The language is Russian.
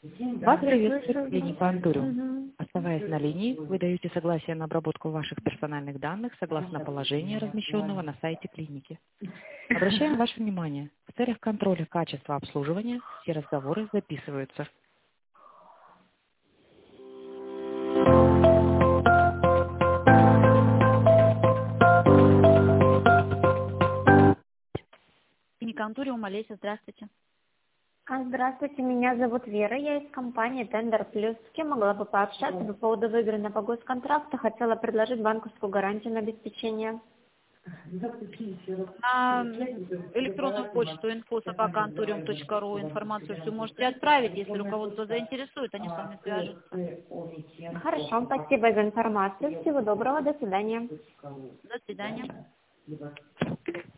Вас приветствует клиника Антуриум. Оставаясь на линии, вы даете согласие на обработку ваших персональных данных согласно положению, размещенного на сайте клиники. Обращаем ваше внимание, в целях контроля качества обслуживания все разговоры записываются. Клиника Антуриум, Олеся, здравствуйте. Здравствуйте, меня зовут Вера, я из компании Tender Plus. С кем могла бы пообщаться по поводу выигранного госконтракта? Хотела предложить банковскую гарантию на обеспечение. На электронную почту info@anturium.ru информацию всю можете отправить. Если руководство заинтересует, они с вами свяжутся. Хорошо, спасибо за информацию. Всего доброго, до свидания. До свидания.